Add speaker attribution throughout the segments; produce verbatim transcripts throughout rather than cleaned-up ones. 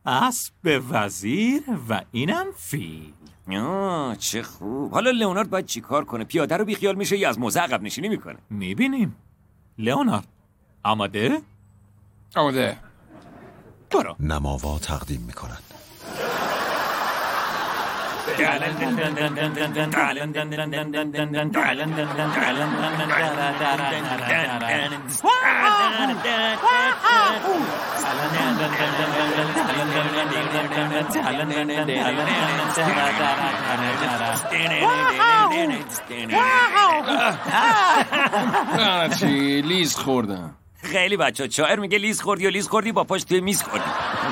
Speaker 1: اسب وزیر و اینم فیل.
Speaker 2: آه چه خوب. حالا لئونارد باید چی کار کنه؟ پیاده رو بیخیال میشه یا از موزه عقب نشینی میکنه؟
Speaker 1: میبینیم. لئونارد آماده؟
Speaker 3: آماده.
Speaker 1: برو.
Speaker 4: نماوا تقدیم میکنند.
Speaker 3: چی لیز خوردم.
Speaker 2: خیلی بچه شاعر میگه لیز خوردی و لیز خوردی با پشت توی میز خوردی.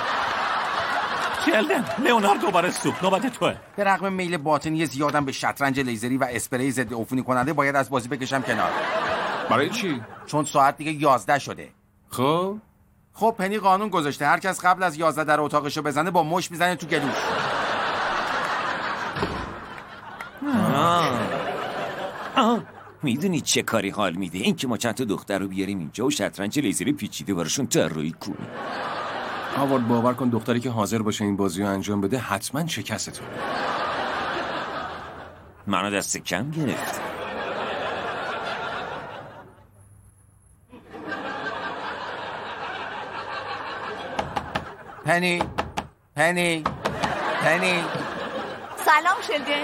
Speaker 1: شلدن لئونارد دوباره سوپ. نوبت توه.
Speaker 5: به رغم میل باطنی زیادم به شطرنج لیزری و اسپری ضد عفونی کننده باید از بازی بکشم کنار.
Speaker 3: برای چی؟
Speaker 5: چون ساعت دیگه یازده شده.
Speaker 3: خب
Speaker 5: خب پنی قانون گذاشته هر کس قبل از یازده در اتاقشو بزنه با مش میزنه تو گلوش.
Speaker 2: میدونی چه کاری حال میده؟ این که ما چند تا دختر رو بیاریم اینجا و شطرنج لیزری پیچیده براشون طراحی کنیم.
Speaker 3: هاوارد باور کن دختری که حاضر باشه این بازی رو انجام بده حتما شکستت.
Speaker 2: منو دست کم گرفت.
Speaker 5: پنی پنی پنی
Speaker 6: سلام شلدن.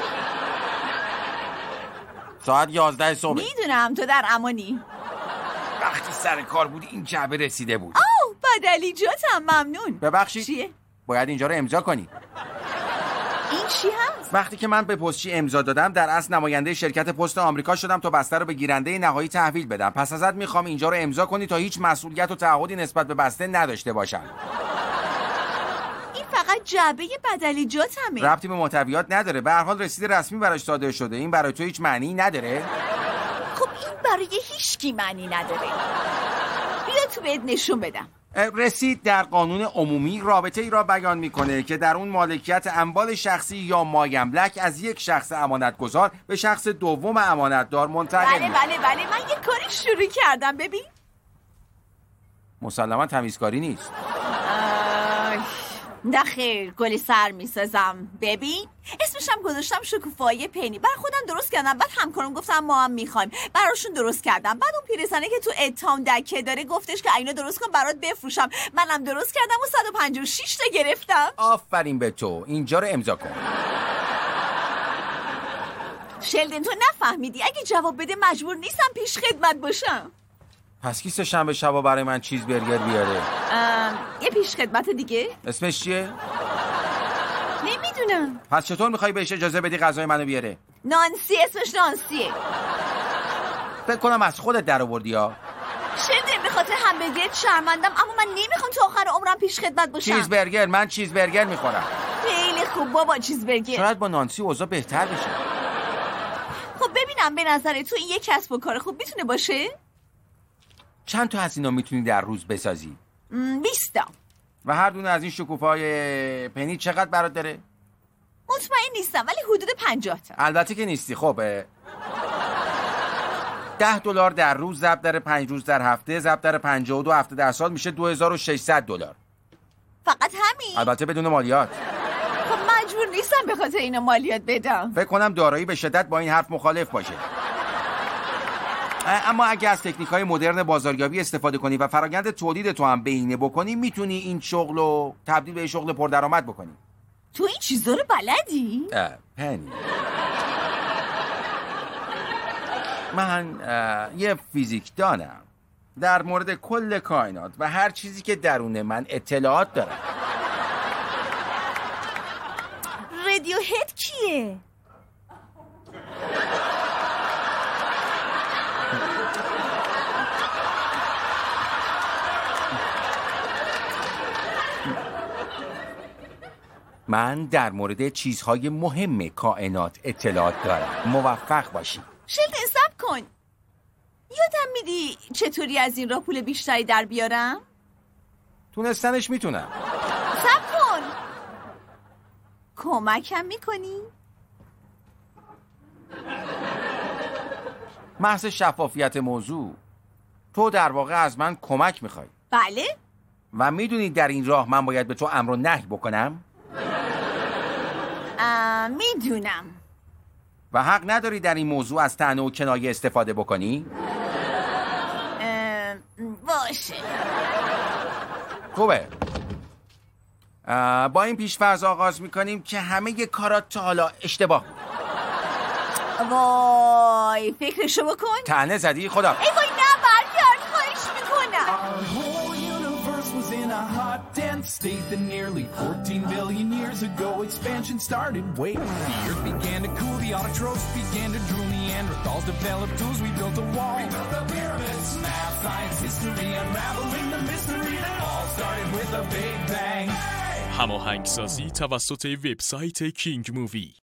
Speaker 5: ساعت یازده صبح.
Speaker 6: میدونم تو در امانی.
Speaker 5: وقتی سر کار بودی این جعبه رسیده بود.
Speaker 6: آو بدلی جاتم ممنون.
Speaker 5: ببخشید
Speaker 6: چیه؟
Speaker 5: باید اینجا رو امضا کنی.
Speaker 6: این چی هست؟
Speaker 5: وقتی که من به پستچی امضا دادم در اصل نماینده شرکت پست آمریکا شدم تا بسته رو به گیرنده نهایی تحویل بدم. پس ازت میخوام اینجا رو امضا کنی تا هیچ مسئولیت و تعهدی نسبت به بسته نداشته باشم.
Speaker 6: این فقط جعبه بدلی جاتمه.
Speaker 5: ربطی به محتویات نداره. به هر حال رسید رسمی براش صادر شده. این برای تو هیچ معنی نداره؟
Speaker 6: خب این برای هیچ کی معنی نداره. بیا تو بهت نشون بدم.
Speaker 5: رسید در قانون عمومی رابطه ای را بیان میکنه که در اون مالکیت اموال شخصی یا مایملک از یک شخص امانتگزار به شخص دوم امانتدار منتقل
Speaker 6: بله بله بله من یه کاری شروع کردم. ببین
Speaker 5: مسلما تمیزکاری نیست.
Speaker 6: نه خیر گلی سر میسازم. ببین اسمشم گذاشتم شکوفایی پنی. بر خودم درست کردم. بعد همکارم گفتم ما هم میخوایم. براشون درست کردم. بعد اون پیرزنه که تو اتام دکه داره گفتش که اینا درست کن برات بفروشم. منم درست کردم و صد و پنجاه و شش تا گرفتم.
Speaker 5: آفرین به تو. اینجا رو امضا کن.
Speaker 6: شلدن تو نفهمیدی. اگه جواب بده مجبور نیستم پیش خدمت باشم.
Speaker 5: پس کی سه شنبه شبا برای من چیز برگر بیاره؟
Speaker 6: یه پیش خدمت دیگه.
Speaker 5: اسمش چیه؟
Speaker 6: نمیدونم.
Speaker 5: پس چطور میخوای بهش اجازه بدی غذای منو بیاره؟
Speaker 6: نانسی اسمش نانسیه.
Speaker 5: فکر کنم از خودت در آوردی ها.
Speaker 6: شلدن به خاطر همبرگرت شرمندم اما من نمیخوام تا آخر عمرم پیش خدمت باشم.
Speaker 5: چیز برگر. من چیز برگر میخورم.
Speaker 6: خیلی خوب بابا چیز برگر.
Speaker 5: شاید با نانسی اوضاع بهتر بشه.
Speaker 6: خب ببینم به نظر تو این یک کسب و کار خوب میتونه باشه؟
Speaker 5: چند تا از اینا میتونی در روز بسازی؟
Speaker 6: بیست تا.
Speaker 5: و هر دونه از این شکوفای پنی چقدر برات داره؟
Speaker 6: مطمئن نیستم ولی حدود پنجاه تا.
Speaker 5: البته که نیستی. خب ده دلار در روز ضرب در پنج روز در هفته ضرب در پنجاه و دو هفته در سال میشه دو هزار و ششصد دلار.
Speaker 6: فقط همین؟
Speaker 5: البته بدون مالیات.
Speaker 6: خب مجبور نیستم به خاطر اینا مالیات بدم.
Speaker 5: فکر کنم دارایی به شدت با این حرف مخالف باشه. اما اگه از تکنیک‌های مدرن بازاریابی استفاده کنی و فرآیند تولید تو هم بهینه بکنی میتونی این شغلو تبدیل به شغل پردرآمد بکنی.
Speaker 6: تو این چیزا رو بلدی؟
Speaker 5: پنی من یه فیزیکدانم. در مورد کل کائنات و هر چیزی که درون من اطلاعات دارم.
Speaker 6: رادیو هد کیه؟
Speaker 5: من در مورد چیزهای مهم کائنات اطلاعات دارم. موفق باشی.
Speaker 6: شلدن صبر کن. یادم میدی چطوری از این راه پول بیشتری در بیارم؟
Speaker 5: تونستنش میتونم.
Speaker 6: صبر کن. کمکم میکنی؟
Speaker 5: محض شفافیت موضوع تو در واقع از من کمک میخوای.
Speaker 6: بله.
Speaker 5: و میدونید در این راه من باید به تو امر و نهی بکنم؟
Speaker 6: میدونم.
Speaker 5: و حق نداری در این موضوع از طعنه و کنایه استفاده بکنی؟
Speaker 6: باشه.
Speaker 5: خوبه. با این پیش‌فرض آغاز میکنیم که همه کارات تا حالا اشتباه بود.
Speaker 6: وای فکرشو بکن.
Speaker 5: طعنه زدی خدا.
Speaker 6: ای وای نه برگرد خواهش میکنم.
Speaker 7: hot, dense state that nearly fourteen billion years ago expansion started. Wait, the earth began to cool, the autotrophs began to drool, Neanderthals developed tools, we built a wall. We built the pyramids, math, science, history, unraveling the mystery that all started with a big bang.
Speaker 8: هماهنگسازی توسط وبسایت کینگ مووی.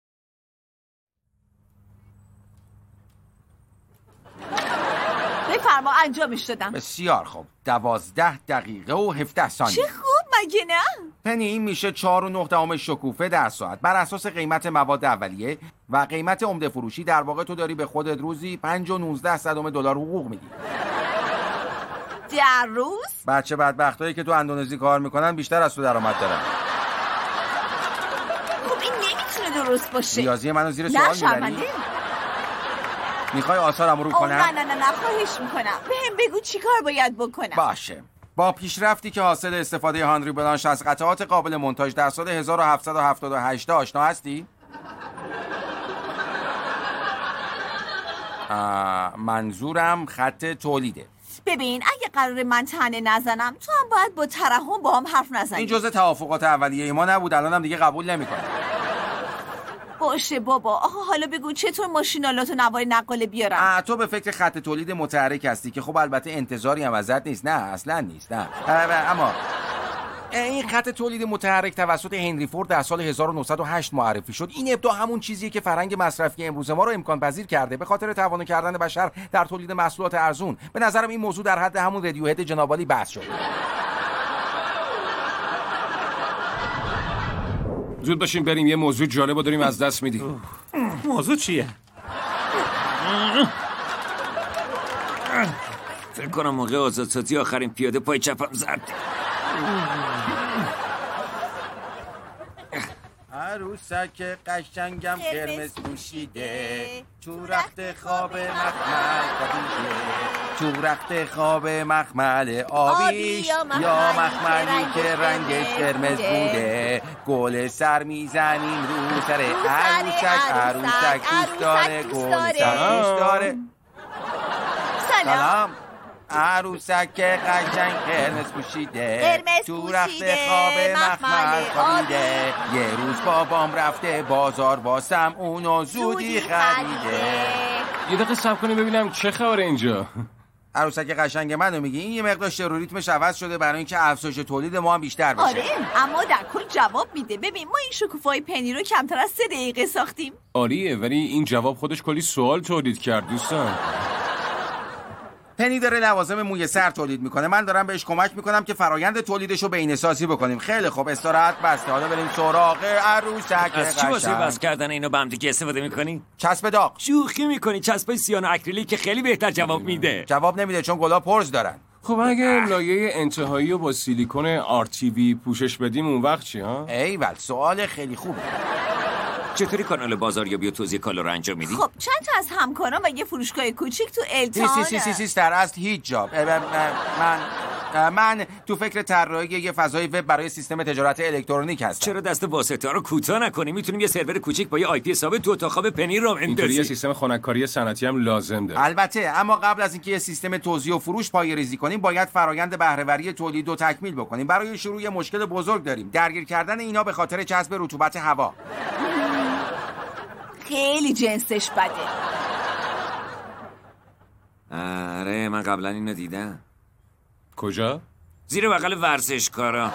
Speaker 6: بفرما انجامش دادم.
Speaker 5: بسیار خوب. دوازده دقیقه و هفده ثانیه.
Speaker 6: چه خوب مگه نه؟
Speaker 5: پنی این میشه چهار و نه دهم شکوفه در ساعت. بر اساس قیمت مواد اولیه و قیمت عمده فروشی در واقع تو داری به خودت روزی پنج و نوزده صدم دلار حقوق میدی.
Speaker 6: در روز؟
Speaker 5: بچه بدبختایی که تو اندونزی کار میکنن بیشتر از تو درآمد دارن.
Speaker 6: خب این نمیتونه درست باشه.
Speaker 5: ریاضی منو زیر سوال میبری؟ میخوای آثارم رو کنم؟
Speaker 6: نه نه نه نه خواهش میکنم. بهم بگو چی کار باید بکنم.
Speaker 5: باشه. با پیشرفتی که حاصل استفاده هانری بلانش از قطعات قابل مونتاژ در سال هزار و هفتصد و هفتاد و هشت آشنا هستی؟ منظورم خط تولیده.
Speaker 6: ببین اگه قراره من طعنه نزنم تو هم باید با ترحم با هم حرف نزنی.
Speaker 5: این جزء توافقات اولیه ما نبود، الانم دیگه قبول نمیکنم.
Speaker 6: باشه بابا. آخه حالا بگو چطور ماشینالات و نوار نقاله بیارم؟
Speaker 5: تو به فکر خط تولید متحرک هستی که خب البته انتظاری هم ازت نیست. نه اصلا نیست. نه اما این خط تولید متحرک توسط هنری فورد در سال هزار و نهصد و هشت معرفی شد. این ابداع همون چیزیه که فرهنگ مصرفی امروز ما رو امکان پذیر کرده به خاطر توانایی کردن بشر در تولید محصولات ارزون. به نظرم این موضوع در حد همون رادیوهد جنابالی بحث شد.
Speaker 3: زود باشیم بریم، یه موضوع جالب رو داریم از دست میدیم.
Speaker 1: موضوع چیه؟
Speaker 2: فکر کنم موقع آزادسازی آخرین پیاده پای چپم زد.
Speaker 5: عروسک قشنگم قرمز پوشیده، تو رخت خواب مخمل خوابیده، تو رخت خواب مخمل آبیش یا مخملی که رنگش قرمز بوده. گل سر میزنیم رو سر عروسک، عروسک دوست داره گل سر دوست داره. سلام. عروسک قشنگ قرمز پوشیده، تو رخت خواب مخمل خوابیده. یه روز بابام رفته بازار واسم اونو زودی خریده.
Speaker 3: یه دقیقه صبر کنیم ببینم چه خبره اینجا.
Speaker 5: عروسک قشنگ منو میگی؟ این یه مقدار ریتمش عوض شده برای اینکه افزایش تولید ما هم بیشتر بشه.
Speaker 6: آره اما در کل جواب میده. ببین ما این شکوفای پنی رو کمتر از سه دقیقه ساختیم.
Speaker 3: آریه ولی این جواب خودش کلی سوال تولید کرد دوستان.
Speaker 5: پنی داره لوازم موی سر تولید میکنه، من دارم بهش کمک میکنم که فرایند تولیدش رو بینه‌سازی بکنیم. خیلی خوب استراحت بسته، حالا بریم سراغ عروسک قشنگ.
Speaker 2: از چی واسه بس کردن اینو به هم دیگه استفاده میکنی؟
Speaker 5: چسب داغ.
Speaker 2: شوخی میکنی؟ چسبای سیان و اکریلیک که خیلی بهتر جواب میده.
Speaker 5: جواب نمیده چون گلا پرز دارن.
Speaker 3: خب اگه لایه انتهایی رو با سیلیکون آر تی وی پوشش بدیم اون وقت چی ها؟
Speaker 5: ایول سوال خیلی خوبه.
Speaker 2: چطوری کانال بازاریابی و توزیع کالا رو انجام میدی؟
Speaker 6: خب چند تا از همکاران و یه فروشگاه کوچیک تو التان.
Speaker 5: سی سی سی سی در اصل هیچ جا. من من تو فکر طراحی یه فضای وب برای سیستم تجارت الکترونیک هستم.
Speaker 2: چرا دست واسطه رو کوتاه نکنی؟ میتونیم یه سرور کوچیک با یه آی پی ثابت تو اتاق خواب پنی رو بندازیم.
Speaker 3: اینطوری یه سیستم خنک‌کاری صنعتی هم لازم داره.
Speaker 5: البته اما قبل از اینکه یه سیستم توزیع و فروش پایه‌ریزی کنیم باید فرآیند بهره‌وری تولید رو تکمیل بکنیم. برای شروع یه مشکل بزرگ داریم، درگیر کردن اینا به خاطر جذب رطوبت هوا.
Speaker 6: خیلی جنسش بده.
Speaker 2: آره من قبلا اینو دیدم.
Speaker 3: کجا؟
Speaker 2: زیر بغل ورزشکارا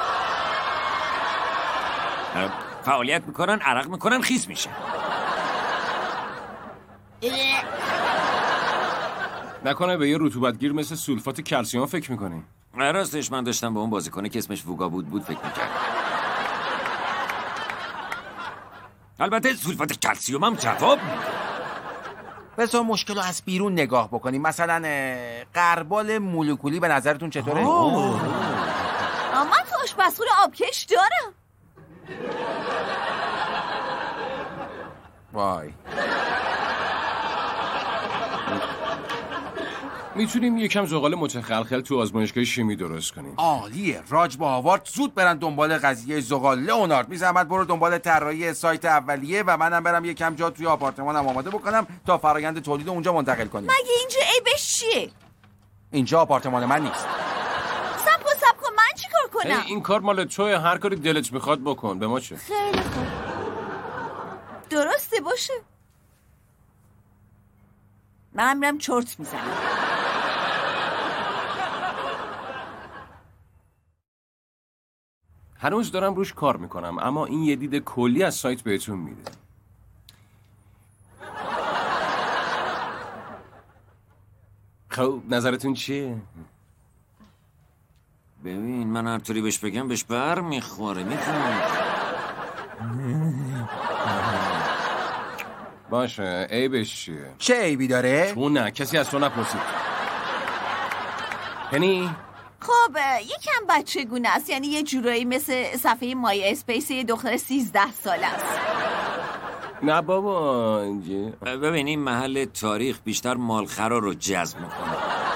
Speaker 2: فعالیت میکنن، عرق میکنن، خیس میشن.
Speaker 3: نکنه به یه رطوبتگیر مثل سولفات کلسیم فکر میکنی؟
Speaker 2: راستش من داشتم با اون بازیکنه که اسمش ووگا بود بود فکر میکردم. البته سولفات کلسیم هم جواب میده.
Speaker 5: بذار مشکل رو از بیرون نگاه بکنیم. مثلا قربال مولکولی به نظرتون چطوره؟
Speaker 6: آشپزخونه آبکش دارم.
Speaker 5: وای.
Speaker 3: میتونیم یکم زغال متخلخل تو آزمایشگاه شیمی درست کنیم.
Speaker 5: عالیه. راج با هاوارد زود برن دنبال قضیه زغال. لئونارد، می‌زحمت برو دنبال طراحی سایت اولیه و منم برم یکم جا توی آپارتمانم آماده بکنم تا فرآیند تولید اونجا منتقل کنیم.
Speaker 6: مگه اینجا عیبش چیه؟
Speaker 5: اینجا آپارتمان من نیست.
Speaker 6: سب کن سب کن، من چیکار کنم؟
Speaker 3: این کار مال توه، هر کاری دلت میخواد بکن، به ما چه؟
Speaker 6: خیلی خوب. درسته باشه. من میرم چرت میزنم.
Speaker 3: هنوز دارم روش کار میکنم، اما این یه دید کلی از سایت بهتون میده. خب نظرتون چیه؟
Speaker 2: ببین من هر طوری بهش بگم بهش بر میخوره. میخوره.
Speaker 3: باشه، عیبش چیه؟
Speaker 5: چه عیبی داره؟
Speaker 3: تو نه، کسی از تو نپرسید. پنی؟
Speaker 6: خب یکم بچه گونه است، یعنی یه جورایی مثل صفحه مای اسپیس یه دختر سیزده ساله است.
Speaker 3: نه بابا اینجا.
Speaker 2: ببین این محل تاریخ بیشتر مالخرا رو جذب میکنه.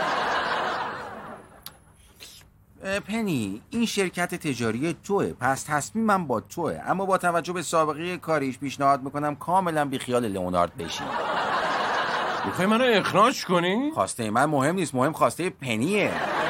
Speaker 5: پنی، این شرکت تجاری توه، پس تصمیمم با توه، اما با توجه به سابقه کاریش پیشنهاد میکنم کاملا بیخیال لئونارد بشی.
Speaker 3: میخوای منو اخراج کنی؟
Speaker 5: خواسته من مهم نیست، مهم خواسته پنیه.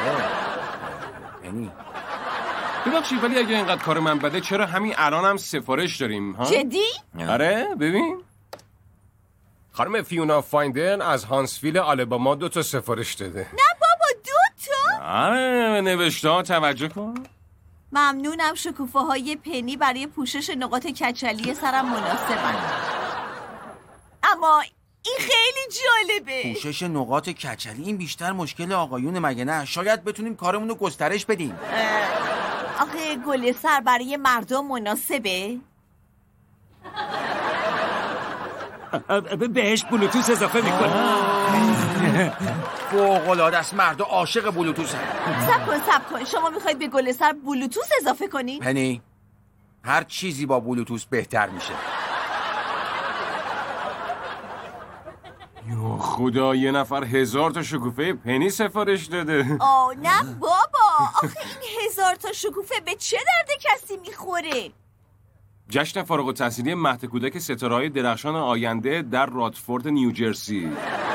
Speaker 5: پنی
Speaker 3: ببخشید ولی اگه اینقدر کار من بده چرا همین الان هم سفارش داریم ها؟
Speaker 6: جدی؟
Speaker 3: آره ببین خانم فیونا فایندن از هانسویل آلاباما دو تا سفارش داده.
Speaker 6: نه بابا دو تا؟
Speaker 3: آره نوشته ها، توجه کن.
Speaker 6: ممنونم، شکوفه های پنی برای پوشش نقاط کچلی سرم مناسبن. اما این خیلی جالبه.
Speaker 5: پوشش نقاط کچلی این بیشتر مشکل آقایون مگه نه؟ شاید بتونیم کارمون رو گسترش بدیم.
Speaker 6: آخه گل سر برای مردم مناسبه؟
Speaker 2: بهش بلوتوث اضافه میکنه.
Speaker 5: فوق‌العاده است، مردا عاشق بلوتوثن.
Speaker 6: سب کن سب کن، شما میخواید به گل سر بلوتوث اضافه کنین؟
Speaker 5: پنی، هر چیزی با بلوتوث بهتر میشه.
Speaker 3: یا خدا، یه نفر هزار تا شکوفه پنی سفارش داده.
Speaker 6: آه نه بابا، آخه این هزار تا شکوفه به چه درد کسی میخوره؟
Speaker 3: جشن فارغ التحصیلی مهد کودک ستاره‌های درخشان آینده در رادفورد نیوجرسی.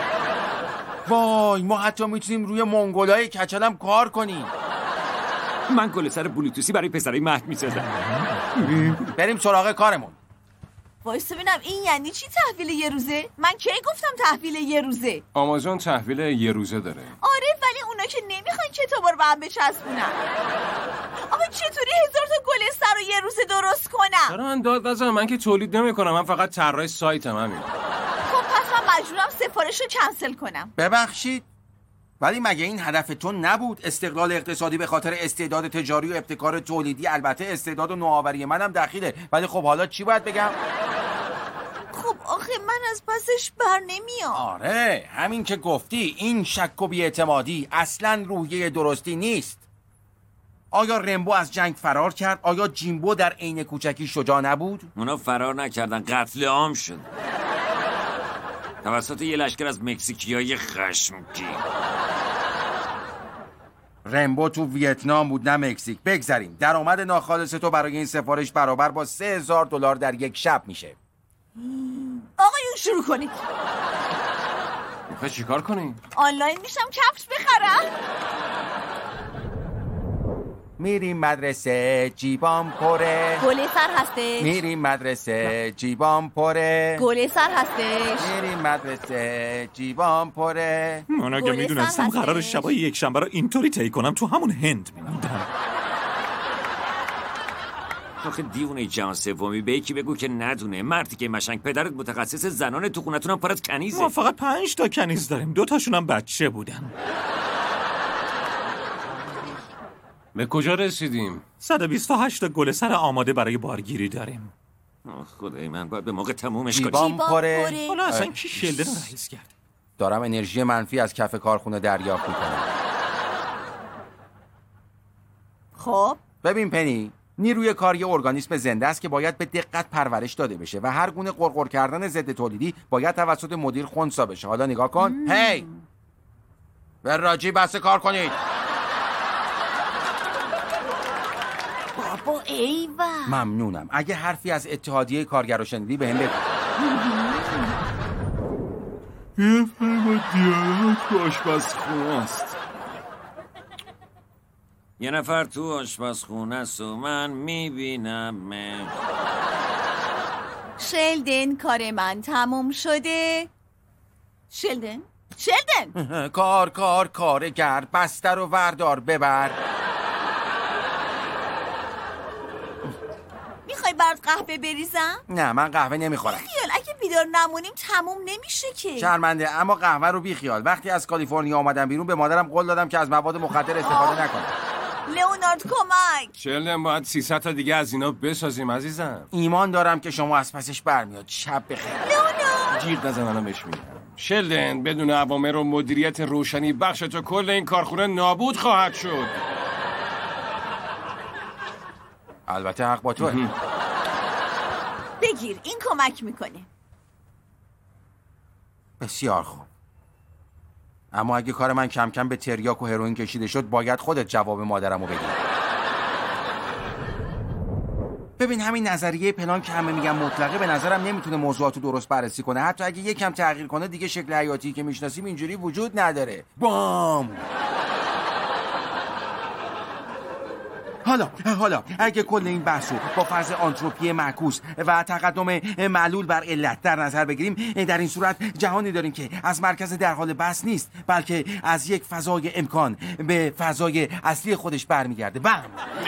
Speaker 5: وای، ما حتی میتونیم روی منگولای کچلم کار کنیم.
Speaker 2: من گل سر بلوتوثی برای پسرای مهد میسازم.
Speaker 5: بریم سراغ کارمون.
Speaker 6: وایسا ببینم این یعنی چی تحویل یه روزه؟ من کی گفتم تحویل یه روزه؟
Speaker 3: آمازون تحویل یه روزه داره.
Speaker 6: آره ولی اونا که نمیخوان کتابا رو به هم بچسبونن. آقا چطوری هزار تا گل سر رو یه روزه درست کنم؟
Speaker 3: چرا من داد بزنم؟ من که تولید نمیکنم، من فقط طراح سایتم. همین.
Speaker 6: خب پس من مجبورم سفارش رو کنسل کنم.
Speaker 5: ببخشید ولی مگه این هدف تو نبود؟ استقلال اقتصادی به خاطر استعداد تجاری و ابتکار تولیدی، البته استعداد و نوآوری منم دخیله، ولی خب حالا چی باید بگم؟
Speaker 6: خب آخه من از پسش بر نمیام.
Speaker 5: آره همین که گفتی، این شک و بی‌اعتمادی اصلاً روحیه درستی نیست. آیا رمبو از جنگ فرار کرد؟ آیا جیمبو در عین کوچکی شجاع نبود؟
Speaker 2: اونا فرار نکردن، قتل عام شد توسط یه لشکر از مکزیکیای خشمگین.
Speaker 5: رمبو تو ویتنام بود نه مکزیک. بگذریم. درآمد ناخالص تو برای این سفارش برابر با سه هزار دلار در یک شب میشه.
Speaker 6: آقایون شروع کنید.
Speaker 3: میخوای چیکار کنی؟
Speaker 6: آنلاین میشم کفش بخرم.
Speaker 5: میریم مدرسه جیبام پره.
Speaker 6: گل سر هستش.
Speaker 5: میریم مدرسه جیبام پره.
Speaker 6: گل سر هستش.
Speaker 5: میریم مدرسه جیبام پره.
Speaker 1: من اگه
Speaker 6: گل
Speaker 1: میدونستم
Speaker 6: سر
Speaker 1: قرار
Speaker 6: هستش.
Speaker 1: شبای یک شنبه رو اینطوری طی کنم تو همون هند میموندم.
Speaker 2: آخه دیوونه جهان سومی، به یکی بگو که ندونه. مردی که مشنگ پدرت متخصص زنان تو خونتونم پرت کنیزه.
Speaker 1: ما فقط پنج تا کنیز داریم، دو تاشونم بچه بودن.
Speaker 3: به کجا رسیدیم؟
Speaker 1: صد و بیست و هشت تا گل سر آماده برای بارگیری داریم.
Speaker 2: آه خدای من، باید به موقع تمومش کنی.
Speaker 5: جیبام
Speaker 6: جیبام
Speaker 5: پره.
Speaker 6: پره.
Speaker 1: حالا اصلا کی شلدن رو رئیس کرد؟
Speaker 5: دارم انرژی منفی از کف کارخونه دریافت میکنم.
Speaker 6: خب
Speaker 5: ببین پنی، نیروی کاری ارگانیسم زنده است که باید به دقت پرورش داده بشه و هر گونه قرقر کردن ضد تولیدی باید توسط مدیر خنثی بشه. حالا نگاه کن. هی به راجی بس کار کنید.
Speaker 6: بابا ایوه.
Speaker 5: ممنونم. اگه حرفی از اتحادیه کارگرا شنیدی بهم بگو.
Speaker 2: یه فرما دیالوگ تو آشپزخونه است. یه نفر تو آشپزخونه است و من میبینم.
Speaker 6: شلدن کار من تموم شده. شلدن؟ شلدن
Speaker 5: کار کار کارگر، بستر و وردار ببر.
Speaker 6: میخوای برات قهوه بریزم؟
Speaker 5: نه من قهوه نمیخورم.
Speaker 6: بیخیال، اگه بیدار نمونیم تموم نمیشه که.
Speaker 5: شرمنده، اما قهوه رو بیخیال. وقتی از کالیفرنیا آمدم بیرون به مادرم قول دادم که از مواد مخدر استفاده نکنه.
Speaker 6: لئونارد کمک.
Speaker 3: شلدن باید سیصد تا دیگه از اینا بسازیم عزیزم.
Speaker 5: ایمان دارم که شما از پسش برمیاد. شب بخیر.
Speaker 6: لئونارد
Speaker 3: جیغ نزن الان بهش میگم. شلدن بدون اوامر و مدیریت روشنی بخش تو کل این کارخونه نابود خواهد شد.
Speaker 5: البته حق با توه.
Speaker 6: بگیر، این کمک میکنه.
Speaker 5: بسیار خوب. اما اگه کار من کم کم به تریاک و هروئین کشیده شد باید خودت جواب مادرمو بدی. ببین همین نظریه پلان که همه میگن مطلقه به نظرم نمیتونه موضوعاتو درست بررسی کنه. حتی اگه یکم تغییر کنه دیگه شکل حیاتی که میشناسیم اینجوری وجود نداره. بام. حالا حالا اگه کل این بحثو با فرض آنتروپی معکوس و تقدم معلول بر علت در نظر بگیریم، در این صورت جهانی داریم که از مرکز در حال بحث نیست بلکه از یک فضای امکان به فضای اصلی خودش برمیگرده. بم.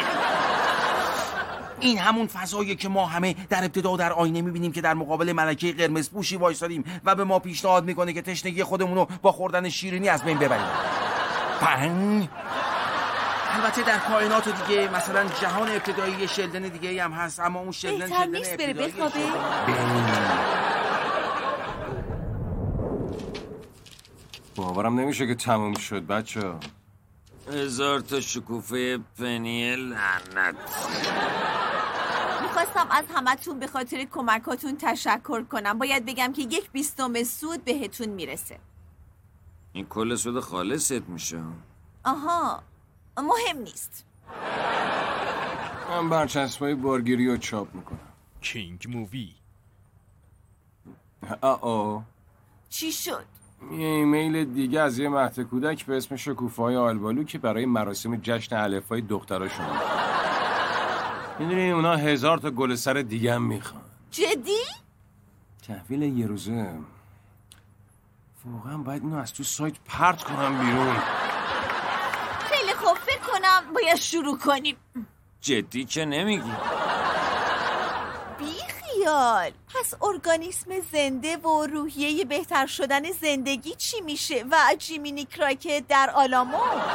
Speaker 5: این همون فضاییه که ما همه در ابتدا در آینه میبینیم که در مقابل ملکه قرمز پوشی وایسادیم و به ما پیشنهاد میکنه که تشنگی خودمونو با خوردن شیرینی از بین ببریم. پنگ. البته در کائنات دیگه مثلا جهان ابتدایی شلدن دیگه هم هست، اما اون شلدن
Speaker 6: بهتر نیست بره بخوابه.
Speaker 3: باورم نمیشه که تموم شد بچه.
Speaker 2: هزار تا شکوفه پنی لعنت.
Speaker 6: میخواستم از همتون به خاطر کمکاتون تشکر کنم. باید بگم که یک بیستم سود بهتون میرسه.
Speaker 2: این کل سود خالصت میشه.
Speaker 6: آها مهم نیست.
Speaker 3: من برچسبای بارگیری رو چاپ میکنم.
Speaker 8: کینگ مووی.
Speaker 3: آه
Speaker 6: چی شد؟
Speaker 3: یه ایمیل دیگه از یه مهد کودک به اسم شکوفه‌های آلبالو که برای مراسم جشن علفای دختراشون. میدونی اونا هزار تا گل سر دیگه هم میخوان.
Speaker 6: جدی؟
Speaker 3: تحویل یه روزه. واقعا باید اینو از تو سایت پرت کنم بیرون.
Speaker 6: خیلی خوب، فکر کنم باید شروع کنیم.
Speaker 2: جدی که نمیگی؟
Speaker 6: بی خیال. پس ارگانیسم زنده و روحیه بهتر شدن زندگی چی میشه و جیمینی کراکت در آلامو؟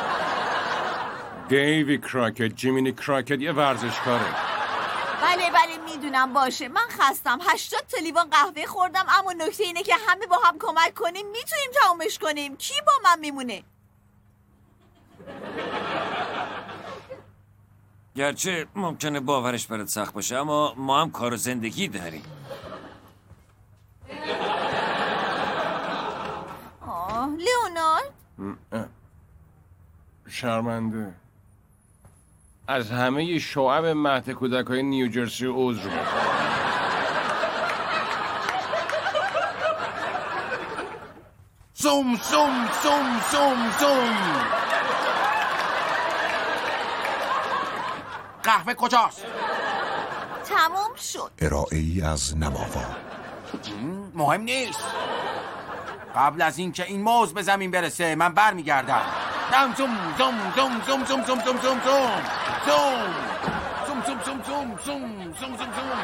Speaker 3: دیوی کراکت، جیمینی کراکت یه ورزشکاره.
Speaker 6: بله بله میدونم. باشه من خستم. هشتاد تا لیوان قهوه خوردم، اما نکته اینه که همه با هم کمک کنیم میتونیم تمومش کنیم. کی با من میمونه؟
Speaker 2: گرچه ممکنه باورش برات سخت باشه اما ما هم کار و زندگی داریم.
Speaker 6: آه لئونارد
Speaker 3: شرمنده. از همه شعب مهد کودک‌های نیوجرسی عذر می‌خوام.
Speaker 5: سوم سوم سوم سوم سوم. قهوه کجاست؟
Speaker 6: تموم شد.
Speaker 4: ارائه ای از نواوا.
Speaker 5: مهم نیست. قبل از این که این موز به زمین برسه من بر میگردم. دم زوم زوم زوم زوم زوم زوم زوم زوم زوم زوم زوم زوم زوم زوم زوم زوم زوم.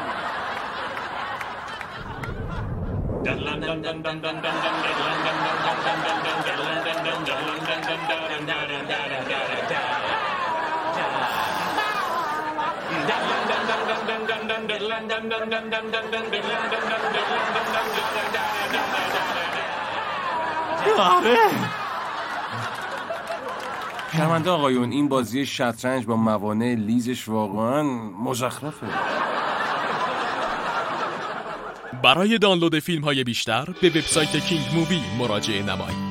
Speaker 1: آره
Speaker 3: شرمنده آقایون، این بازی شطرنج با موانع لیزش واقعا مزخرفه.
Speaker 8: برای دانلود فیلم های بیشتر به وبسایت کینگ مووی مراجعه نمایید.